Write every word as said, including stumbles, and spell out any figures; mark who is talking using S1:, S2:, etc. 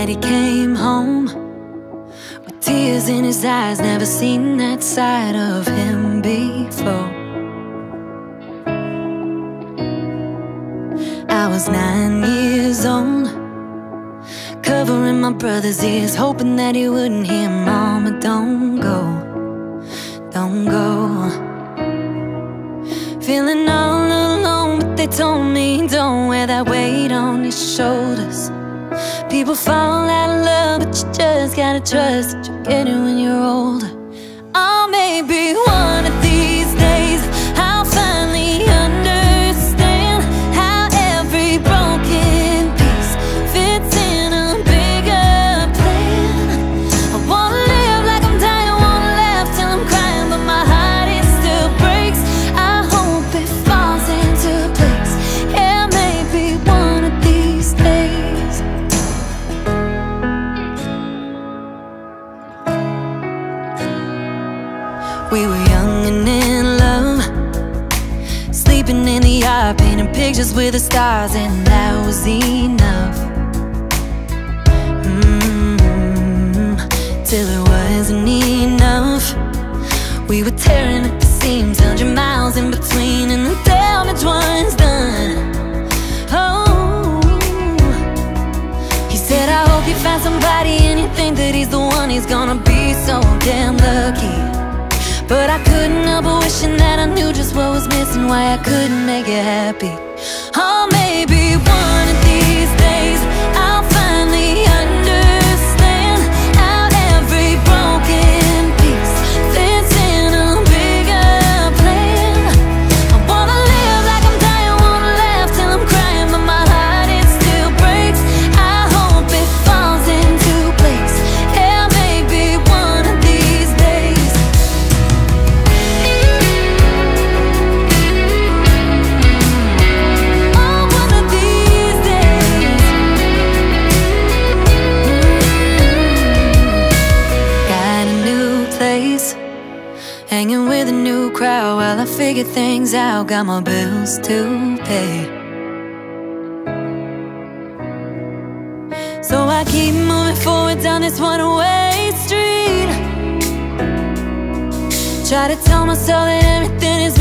S1: that he came home with tears in his eyes, never seen that side of him before. I was nine years old, covering my brother's ears, hoping that he wouldn't hear, "Mama, don't go, don't go." Feeling all alone, but they told me, "Don't wear that weight on your shoulders. People fall out of love, but you just gotta trust that you'll get it when you're older." Oh, maybe one of these days I'll finally understand how every broken piece fits in a bigger plan. I wanna live like I'm dying, wanna laugh till I'm crying, but my heart, it still breaks. I hope it falls into place. Yeah, maybe one of these days. We were young and in love, sleeping in the yard, painting pictures with the stars, and that was enough. mm-hmm. Till it wasn't enough. We were tearing at the seams, hundred miles in between, and the damage was done. Oh, he said, "I hope you find somebody and you think that he's the one, he's gonna be so damn lucky." But I couldn't help but wishing that I knew just what was missing, why I couldn't make it happy. Oh, maybe one of these days I'll finally understand how every broken piece fits in a bigger plan. I wanna live like I'm dying, wanna laugh till I'm crying, but my heart, it still breaks. I hope it falls into place. Yeah, maybe one of these days. Hanging with a new crowd while I figure things out, got my bills to pay. So I keep moving forward down this one-way street, try to tell myself that everything is